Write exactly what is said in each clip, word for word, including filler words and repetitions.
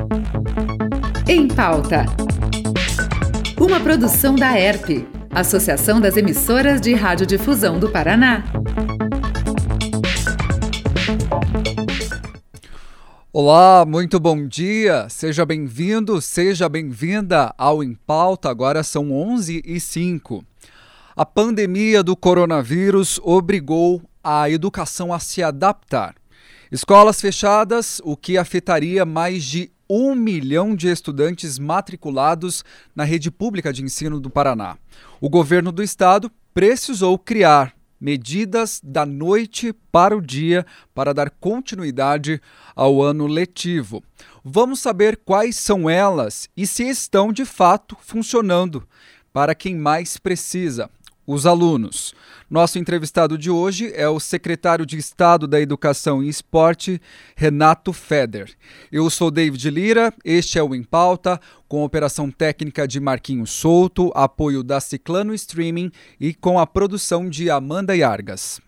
Em Pauta. Uma produção da E R P, Associação das Emissoras de Radiodifusão do Paraná. Olá, muito bom dia, seja bem-vindo, seja bem-vinda ao Em Pauta, agora são onze e cinco. A pandemia do coronavírus obrigou a educação a se adaptar. Escolas fechadas, o que afetaria mais de um milhão de estudantes matriculados na rede pública de ensino do Paraná. O governo do estado precisou criar medidas da noite para o dia para dar continuidade ao ano letivo. Vamos saber quais são elas e se estão de fato funcionando para quem mais precisa, os alunos. Nosso entrevistado de hoje é o secretário de Estado da Educação e Esporte, Renato Feder. Eu sou David Lira, este é o Em Pauta, com operação técnica de Marquinhos Souto, apoio da Ciclano Streaming e com a produção de Amanda Yargas.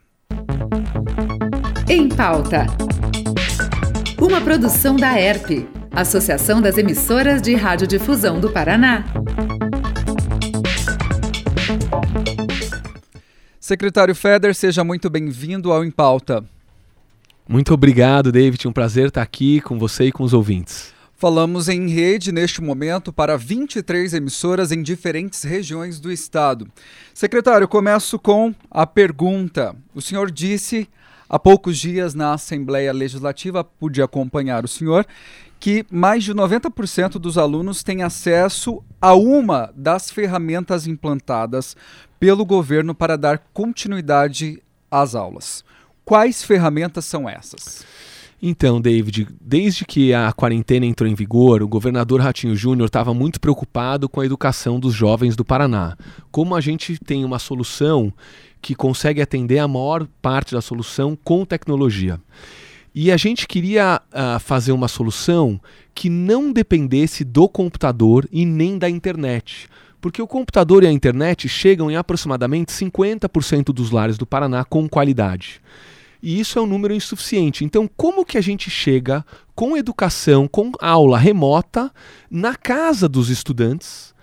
Em Pauta. Uma produção da E R P, Associação das Emissoras de Radiodifusão do Paraná. Secretário Feder, seja muito bem-vindo ao Em Pauta. Muito obrigado, David. Um prazer estar aqui com você e com os ouvintes. Falamos em rede neste momento para vinte e três emissoras em diferentes regiões do estado. Secretário, começo com a pergunta. O senhor disse há poucos dias na Assembleia Legislativa, pude acompanhar o senhor, que mais de noventa por cento dos alunos têm acesso a uma das ferramentas implantadas pelo governo para dar continuidade às aulas. Quais ferramentas são essas? Então, David, desde que a quarentena entrou em vigor, o governador Ratinho Júnior estava muito preocupado com a educação dos jovens do Paraná. Como a gente tem uma solução que consegue atender a maior parte da solução com tecnologia. E a gente queria uh, fazer uma solução que não dependesse do computador e nem da internet. Porque o computador e a internet chegam em aproximadamente cinquenta por cento dos lares do Paraná com qualidade. E isso é um número insuficiente. Então, como que a gente chega com educação, com aula remota, na casa dos estudantes,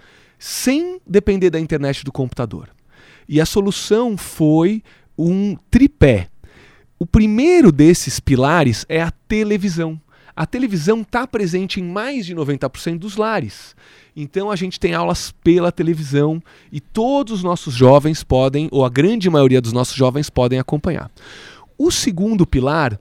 sem depender da internet e do computador? E a solução foi um tripé. O primeiro desses pilares é a televisão. A televisão está presente em mais de noventa por cento dos lares. Então a gente tem aulas pela televisão e todos os nossos jovens podem, ou a grande maioria dos nossos jovens podem acompanhar. O segundo pilar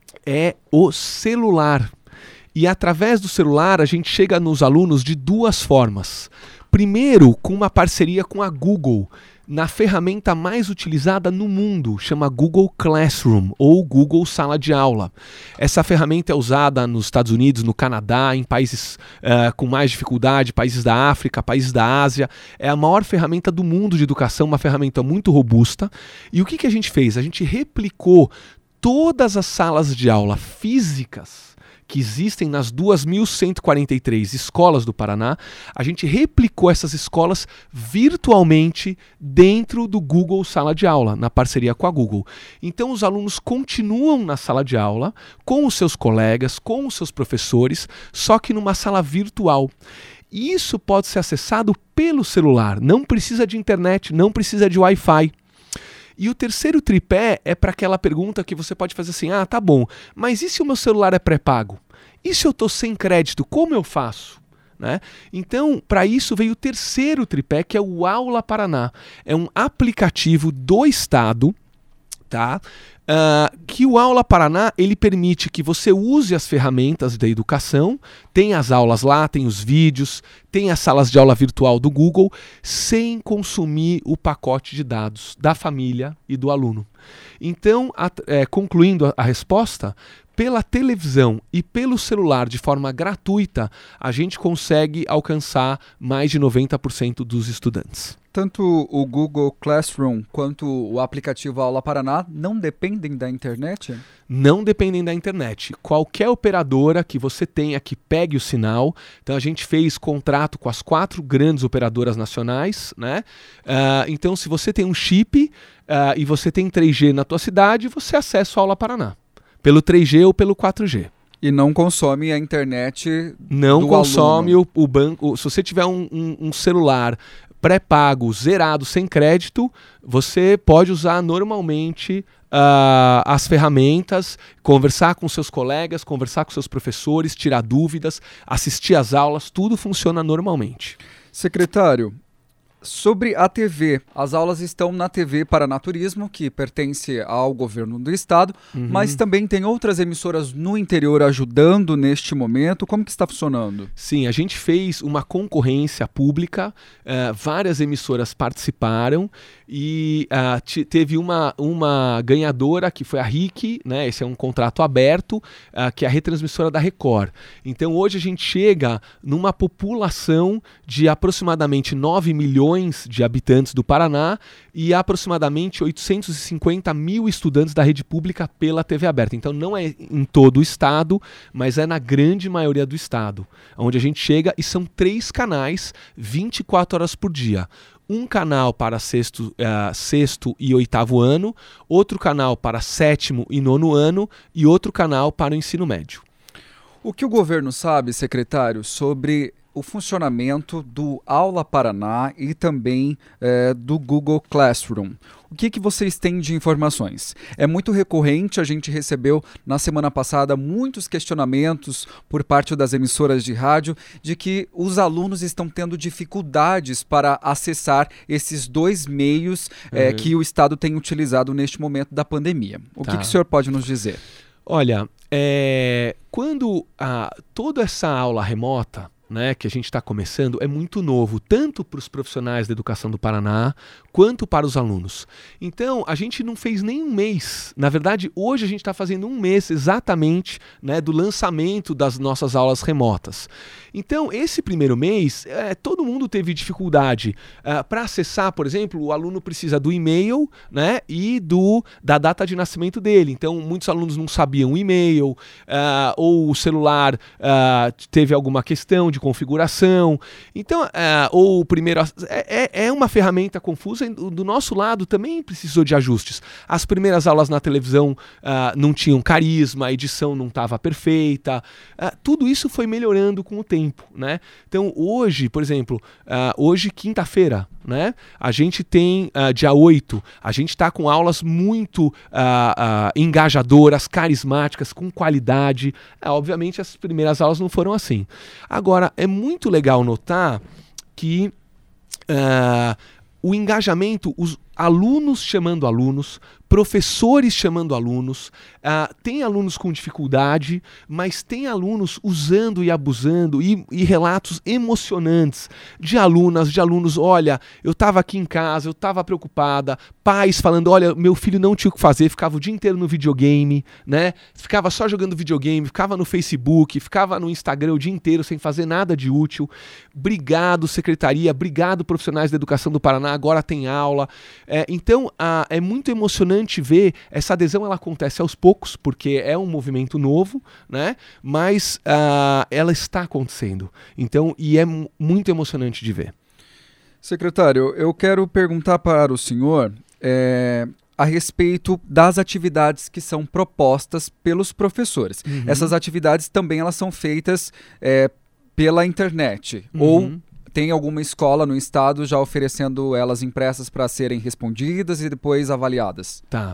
é o celular. E através do celular a gente chega nos alunos de duas formas. Primeiro, com uma parceria com a Google, na ferramenta mais utilizada no mundo, chama Google Classroom ou Google Sala de Aula. Essa ferramenta é usada nos Estados Unidos, no Canadá, em países uh, com mais dificuldade, países da África, países da Ásia. É a maior ferramenta do mundo de educação, uma ferramenta muito robusta. E o que, que a gente fez? A gente replicou todas as salas de aula físicas que existem nas duas mil cento e quarenta e três escolas do Paraná, a gente replicou essas escolas virtualmente dentro do Google Sala de Aula, na parceria com a Google. Então os alunos continuam na sala de aula, com os seus colegas, com os seus professores, só que numa sala virtual. E isso pode ser acessado pelo celular, não precisa de internet, não precisa de Wi-Fi. E o terceiro tripé é para aquela pergunta que você pode fazer assim, ah, tá bom, mas e se o meu celular é pré-pago? E se eu estou sem crédito, como eu faço? Né? Então, para isso veio o terceiro tripé, que é o Aula Paraná. É um aplicativo do Estado, tá? Uh, que o Aula Paraná ele permite que você use as ferramentas da educação, tem as aulas lá, tem os vídeos, tem as salas de aula virtual do Google, sem consumir o pacote de dados da família e do aluno. Então, a, é, concluindo a, a resposta, pela televisão e pelo celular de forma gratuita, a gente consegue alcançar mais de noventa por cento dos estudantes. Tanto o Google Classroom quanto o aplicativo Aula Paraná não dependem da internet? Não dependem da internet. Qualquer operadora que você tenha que pegue o sinal, então a gente fez contrato com as quatro grandes operadoras nacionais, né? Uh, então se você tem um chip uh, e você tem três G na tua cidade, você acessa o Aula Paraná, pelo três G ou pelo quatro G. E não consome a internet Não do consome aluno. o, o banco. Se você tiver um, um, um celular pré-pago, zerado, sem crédito, você pode usar normalmente uh, as ferramentas, conversar com seus colegas, conversar com seus professores, tirar dúvidas, assistir às aulas, tudo funciona normalmente. Secretário, sobre a T V, as aulas estão na T V Paranaturismo, que pertence ao governo do estado, Uhum. mas também tem outras emissoras no interior ajudando neste momento. Como que está funcionando? Sim, a gente fez uma concorrência pública, uh, várias emissoras participaram e uh, t- teve uma, uma ganhadora que foi a R I C, né? Esse é um contrato aberto, uh, que é a retransmissora da Record. Então hoje a gente chega numa população de aproximadamente nove milhões de habitantes do Paraná e aproximadamente oitocentos e cinquenta mil estudantes da rede pública pela T V aberta. Então não é em todo o estado, mas é na grande maioria do estado, onde a gente chega e são três canais, vinte e quatro horas por dia. Um canal para sexto, uh, sexto e oitavo ano, outro canal para sétimo e nono ano e outro canal para o ensino médio. O que o governo sabe, secretário, sobre o funcionamento do Aula Paraná e também é, do Google Classroom? O que, que vocês têm de informações? É muito recorrente, a gente recebeu na semana passada muitos questionamentos por parte das emissoras de rádio de que os alunos estão tendo dificuldades para acessar esses dois meios uhum. é, que o Estado tem utilizado neste momento da pandemia. O tá. que, que o senhor pode nos dizer? Olha, é, quando a, toda essa aula remota, né, que a gente está começando, é muito novo, tanto para os profissionais da educação do Paraná, quanto para os alunos. Então, a gente não fez nem um mês. Na verdade, hoje a gente está fazendo um mês exatamente, né, do lançamento das nossas aulas remotas. Então, esse primeiro mês, é, todo mundo teve dificuldade. Uh, para acessar, por exemplo, o aluno precisa do e-mail, né, e do, da data de nascimento dele. Então, muitos alunos não sabiam o e-mail, uh, ou o celular uh, teve alguma questão de configuração. Então, uh, ou o primeiro... É, é uma ferramenta confusa. Do nosso lado também precisou de ajustes. As primeiras aulas na televisão uh, não tinham carisma, a edição não estava perfeita. Uh, tudo isso foi melhorando com o tempo, né? Então hoje, por exemplo, uh, hoje quinta-feira, né? A gente tem uh, dia oito, a gente está com aulas muito uh, uh, engajadoras, carismáticas, com qualidade. Uh, obviamente as primeiras aulas não foram assim. Agora, é muito legal notar que uh, o engajamento, os alunos chamando alunos, professores chamando alunos, uh, tem alunos com dificuldade, mas tem alunos usando e abusando e, e relatos emocionantes de alunas, de alunos, olha, eu estava aqui em casa, eu estava preocupada, pais falando, olha, meu filho não tinha o que fazer, ficava o dia inteiro no videogame, né? Ficava só jogando videogame, ficava no Facebook, ficava no Instagram o dia inteiro sem fazer nada de útil. Obrigado, secretaria, obrigado, profissionais da educação do Paraná, agora tem aula. É, então, uh, é muito emocionante ver essa adesão, ela acontece aos poucos, porque é um movimento novo, né? Mas uh, ela está acontecendo. Então, e é m- muito emocionante de ver. Secretário, eu quero perguntar para o senhor é, a respeito das atividades que são propostas pelos professores. Uhum. Essas atividades também elas são feitas é, pela internet, uhum. ou tem alguma escola no estado já oferecendo elas impressas para serem respondidas e depois avaliadas? Tá.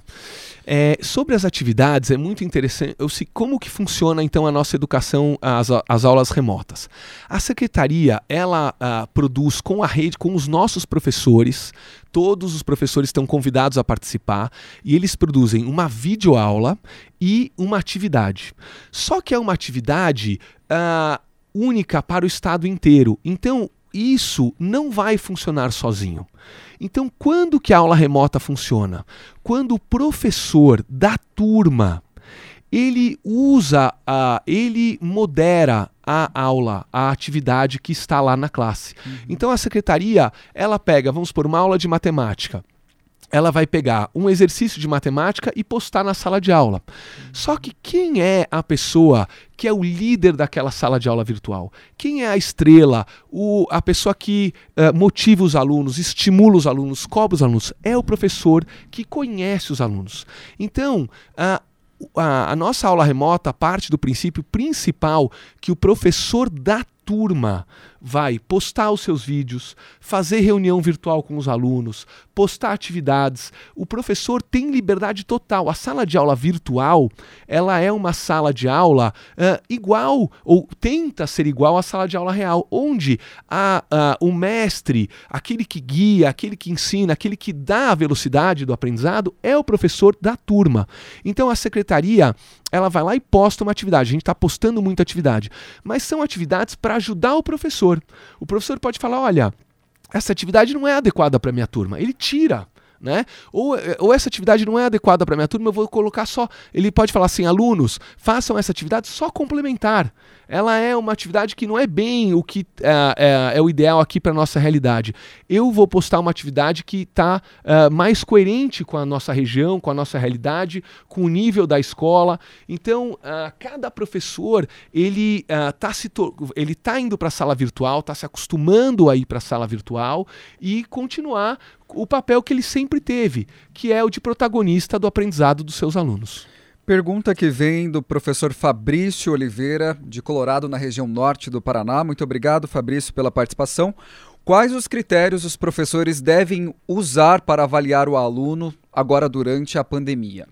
É, sobre as atividades, é muito interessante. Eu sei como que funciona então a nossa educação, as, as aulas remotas. A secretaria, ela uh, produz com a rede, com os nossos professores, todos os professores estão convidados a participar e eles produzem uma videoaula e uma atividade. Só que é uma atividade uh, única para o estado inteiro. Então, isso não vai funcionar sozinho. Então, quando que a aula remota funciona? Quando o professor da turma, ele usa, uh, ele modera a aula, a atividade que está lá na classe. Uhum. Então, a secretaria, ela pega, vamos supor, uma aula de matemática. Ela vai pegar um exercício de matemática e postar na sala de aula. Só que quem é a pessoa que é o líder daquela sala de aula virtual? Quem é a estrela, o, a pessoa que uh, motiva os alunos, estimula os alunos, cobra os alunos? É o professor que conhece os alunos. Então, uh, a, a nossa aula remota parte do princípio principal que o professor da turma vai postar os seus vídeos, fazer reunião virtual com os alunos, postar atividades. O professor tem liberdade total. A sala de aula virtual, ela é uma sala de aula uh, igual, ou tenta ser igual à sala de aula real, onde a, a, o mestre, aquele que guia, aquele que ensina, aquele que dá a velocidade do aprendizado, é o professor da turma. Então a secretaria, ela vai lá e posta uma atividade. A gente está postando muita atividade, mas são atividades para ajudar o professor. O professor pode falar, olha, essa atividade não é adequada para a minha turma. Ele tira, né? Ou, ou essa atividade não é adequada para a minha turma, eu vou colocar só... Ele pode falar assim, alunos, façam essa atividade só complementar. Ela é uma atividade que não é bem o que é, é, é o ideal aqui para a nossa realidade. Eu vou postar uma atividade que está é, mais coerente com a nossa região, com a nossa realidade, com o nível da escola. Então, é, cada professor, ele está to- ele tá indo para a sala virtual, está se acostumando a ir para a sala virtual e continuar o papel que ele sempre teve, que é o de protagonista do aprendizado dos seus alunos. Pergunta que vem do professor Fabrício Oliveira, de Colorado, na região norte do Paraná. Muito obrigado, Fabrício, pela participação. Quais os critérios os professores devem usar para avaliar o aluno agora durante a pandemia?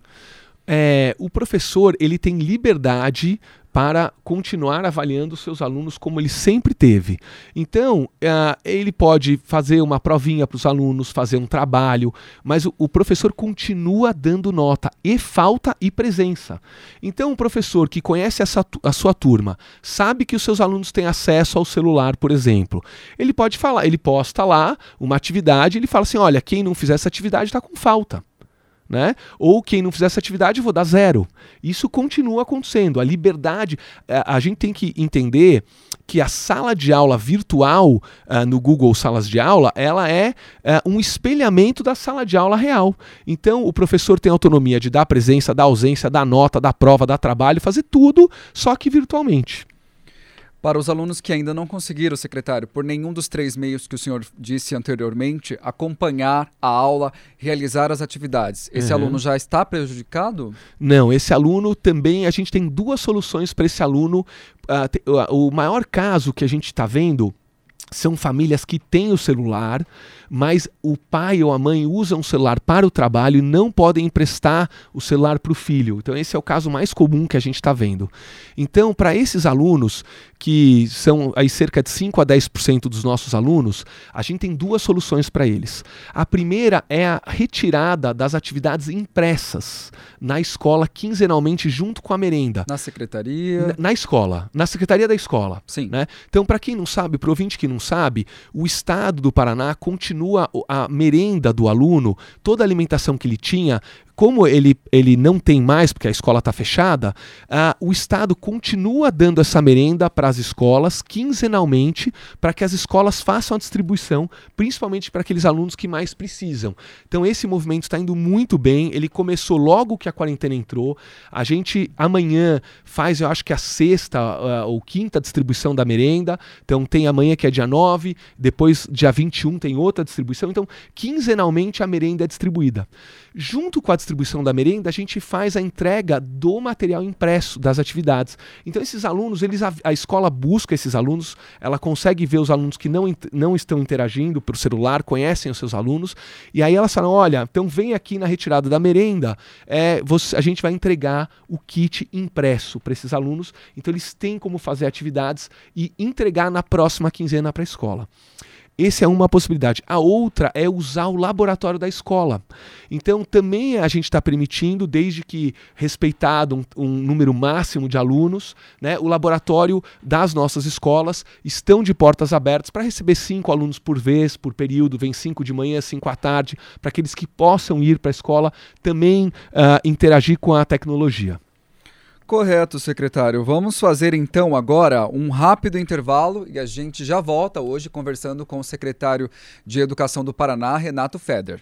É, o professor, ele tem liberdade para continuar avaliando seus alunos como ele sempre teve. Então, uh, ele pode fazer uma provinha para os alunos, fazer um trabalho, mas o, o professor continua dando nota e falta e presença. Então, o professor que conhece essa, a sua turma, sabe que os seus alunos têm acesso ao celular, por exemplo, ele pode falar, ele posta lá uma atividade, ele fala assim, olha, quem não fizer essa atividade está com falta. Né? Ou quem não fizer essa atividade, eu vou dar zero. Isso continua acontecendo. A liberdade, a, a gente tem que entender que a sala de aula virtual uh, no Google Salas de Aula, ela é uh, um espelhamento da sala de aula real. Então o professor tem autonomia de dar presença, dar ausência, dar nota, dar prova, dar trabalho, fazer tudo, só que virtualmente. Para os alunos que ainda não conseguiram, secretário, por nenhum dos três meios que o senhor disse anteriormente, acompanhar a aula, realizar as atividades, esse uhum. aluno já está prejudicado? Não, esse aluno também, a gente tem duas soluções para esse aluno. Uh, te, uh, o maior caso que a gente está vendo são famílias que têm o celular, mas o pai ou a mãe usam o celular para o trabalho e não podem emprestar o celular para o filho. Então esse é o caso mais comum que a gente está vendo. Então, para esses alunos, que são aí cerca de cinco a dez por cento dos nossos alunos, a gente tem duas soluções para eles. A primeira é a retirada das atividades impressas na escola quinzenalmente junto com a merenda. Na secretaria? Na, na escola, na secretaria da escola. Sim. Né? Então, para quem não sabe, para o ouvinte que não sabe, o Estado do Paraná continua a merenda do aluno, toda a alimentação que ele tinha, como ele, ele não tem mais, porque a escola está fechada, uh, o Estado continua dando essa merenda para as escolas quinzenalmente, para que as escolas façam a distribuição, principalmente para aqueles alunos que mais precisam. Então esse movimento está indo muito bem, ele começou logo que a quarentena entrou. A gente amanhã faz, eu acho que a sexta uh, ou quinta distribuição da merenda, então tem amanhã que é dia nove, depois dia vinte e um tem outra distribuição, então quinzenalmente a merenda é distribuída. Junto com a distribuição da merenda, a gente faz a entrega do material impresso, das atividades. Então esses alunos, eles, a, a escola busca esses alunos, ela consegue ver os alunos que não, não estão interagindo por celular, conhecem os seus alunos, e aí elas falam, olha, então vem aqui na retirada da merenda, é, você, a gente vai entregar o kit impresso para esses alunos, então eles têm como fazer atividades e entregar na próxima quinzena para a escola. Essa é uma possibilidade. A outra é usar o laboratório da escola. Então, também a gente está permitindo, desde que respeitado um, um número máximo de alunos, né, o laboratório das nossas escolas estão de portas abertas para receber cinco alunos por vez, por período, vem cinco de manhã, cinco à tarde, para aqueles que possam ir para a escola também uh, interagir com a tecnologia. Correto, secretário. Vamos fazer então agora um rápido intervalo e a gente já volta hoje conversando com o secretário de Educação do Paraná, Renato Feder.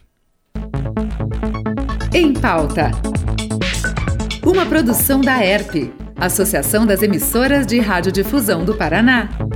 Em Pauta. Uma produção da E R P, Associação das Emissoras de Radiodifusão do Paraná.